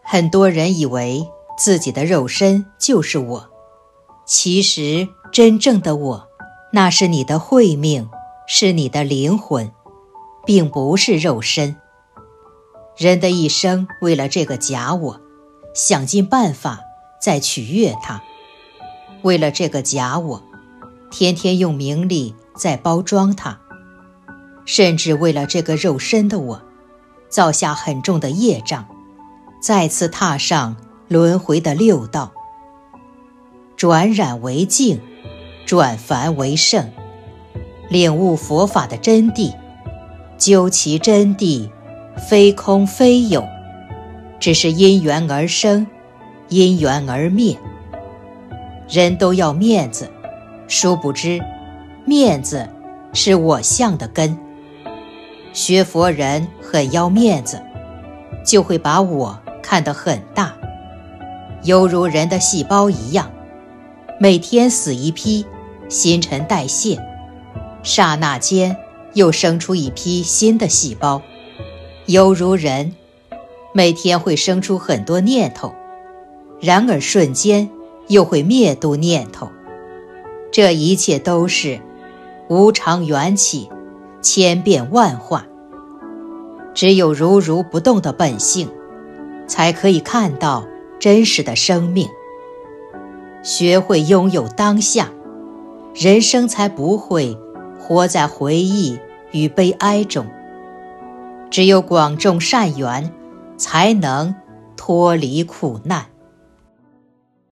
很多人以为自己的肉身就是我，其实真正的我，那是你的慧命，是你的灵魂，并不是肉身。人的一生为了这个假我，想尽办法在取悦它，为了这个假我，天天用名利在包装它，甚至为了这个肉身的我，造下很重的业障，再次踏上轮回的六道。转染为净，转凡为圣，领悟佛法的真谛，究其真谛，非空非有，只是因缘而生，因缘而灭。人都要面子，殊不知面子是我相的根。学佛人很要面子，就会把我看得很大，犹如人的细胞一样，每天死一批，新陈代谢，刹那间又生出一批新的细胞。犹如人每天会生出很多念头，然而瞬间又会灭度念头。这一切都是无常缘起，千变万化。只有如如不动的本性，才可以看到真实的生命。学会拥有当下，人生才不会活在回忆与悲哀中。只有广种善缘，才能脱离苦难。